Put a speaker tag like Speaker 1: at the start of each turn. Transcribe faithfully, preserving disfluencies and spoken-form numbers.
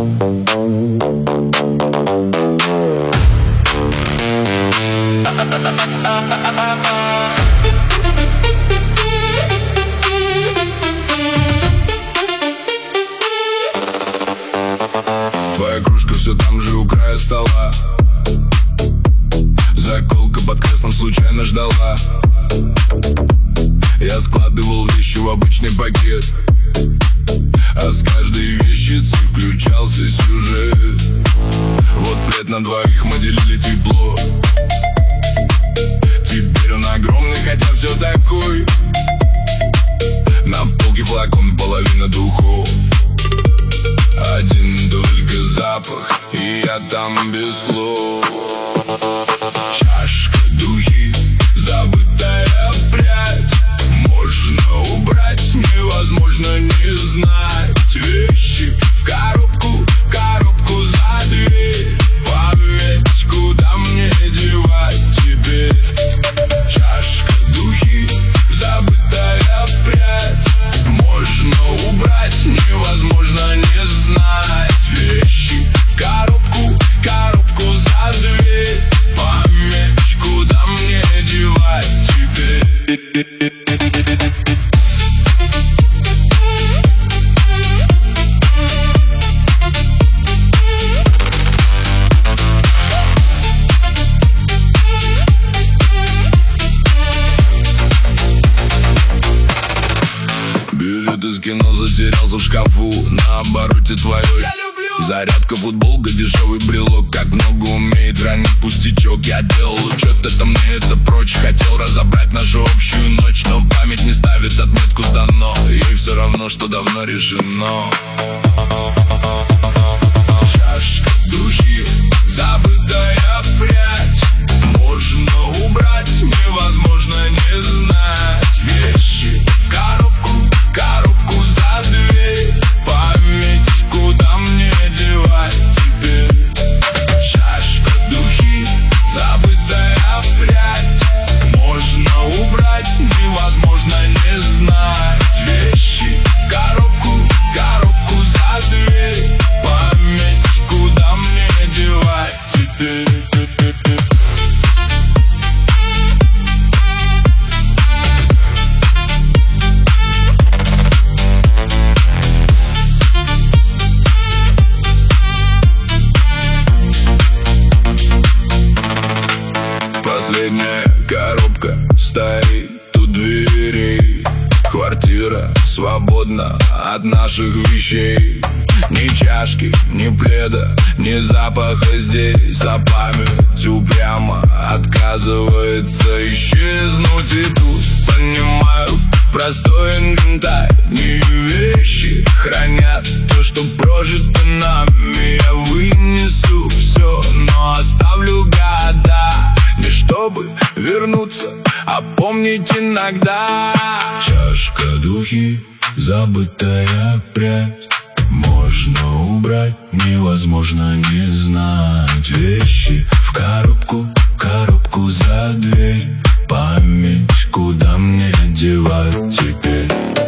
Speaker 1: Твоя кружка все там же у края стола. Заколка под креслом случайно ждала. Я складывал вещи в обычный пакет, а с каждой вещицей включался сюжет. Вот плед на двоих, мы делили тепло. Теперь он огромный, хотя все такой. На полке флакон, половина духов. Один только запах, и я там без слов. Чашка, духи, забытая прядь. Можно убрать, невозможно не знать. Вещи в коробку, коробку за дверь. Память, куда мне девать теперь? Чашка, духи, забытая прядь. Можно убрать, невозможно не знать. Вещи в коробку, коробку за дверь. Память, куда мне девать теперь? Билет из кино затерялся в шкафу, на обороте твоей. Зарядка, футболка, дешевый брелок. Как много умеет хранить пустячок. Я делал учет, это мне, это прочь. Хотел разобрать нашу общую ночь, но память не ставит отметку «сдано». Ей все равно, что давно решено. Чашка, духи, забытая прядь. Можно убрать, невозможно не знать. Вещи в коробку, коробку за дверь. Память, куда мне девать теперь? Чашка, духи, забытая прядь. Можно убрать, невозможно не знать. Вещи в коробку, коробку за дверь. Память, куда мне девать теперь? Последняя коробка стоит у дверей. Квартира свободна от наших вещей. Ни чашки, ни пледа, ни запаха здесь. А память упрямо отказывается исчезнуть. И тут понимаю, простой инвентарь. Не вещи хранят то, что прожито нами. Я вынесу все, но оставлю года. Не чтобы вернуться, а помнить иногда. Чашка, духи, забытая прядь. Можно убрать, невозможно не знать. Вещи в коробку, коробку за дверь. Память, куда мне девать теперь?